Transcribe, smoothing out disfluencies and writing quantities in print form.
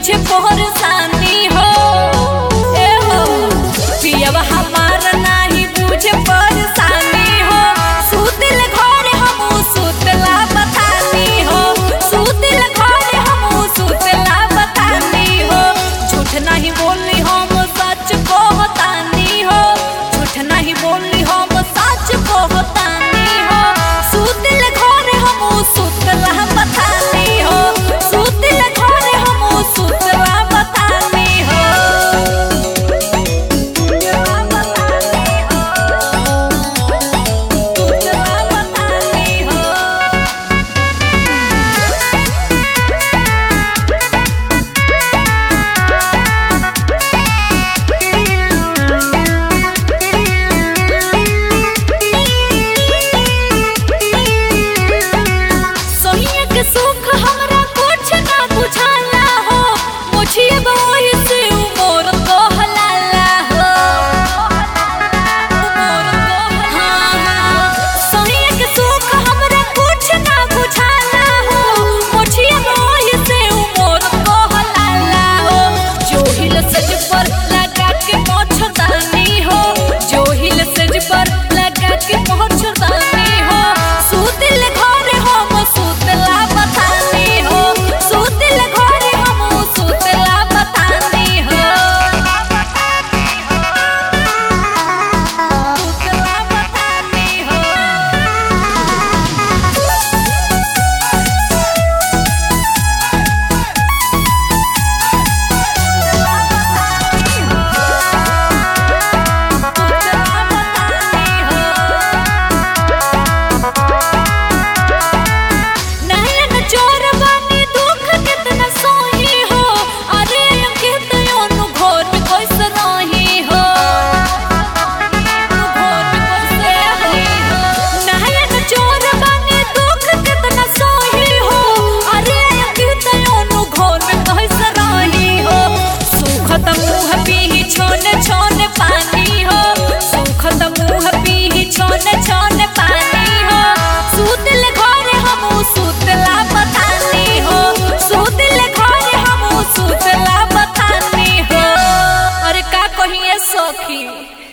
बुझे परेशानी हो ए हो पियवा हमार नाही बुझे परेशानी हो सुतिल घर हम सुतला बतानी हो सुतिल घर हम सुतला बतानी हो झूठ नहीं बोली हम सच कहतानी हो झूठ नहीं बोली हम सच कहतानी हो सुतिल घर हम सुतला बतानी हो सुतिल घर हम सुतला बतानी हो सुतला बतानी हो सोहिया के सुख हमरा कुछ ना बुझाला हो मुझे वही से उमर कहलाला हो उमर कहलाला सोहिया के सुख हमरा कुछ ना बुझाला हो मुझे वही से उमर कहलाला हो जोहिल सज पर लगा के मोछदानी हो जोहिल सज पर लगा के मोछदानी हो सुतिल घर हम सुतला बतानी हो सुतिल घर हम सुतला बतानी हो सुतला बतानी हो नयन चोर बानी दुख कितना सोही हो अरे अंकित योनु घोर में कैसे रही हो घोर में कैसे रही हो नयन चोर बानी दुख कितना सोही हो अरे अंकित योनु घोर में कैसे रही हो सुखत मुँह पी छोने छोने पानी हो सुखत मुँह पी छोने छोने पानी हो सुतिल घर हम सुतला बतानी हो सुतिल घर हम सुतला बतानी हो अरे का कहिए सखी।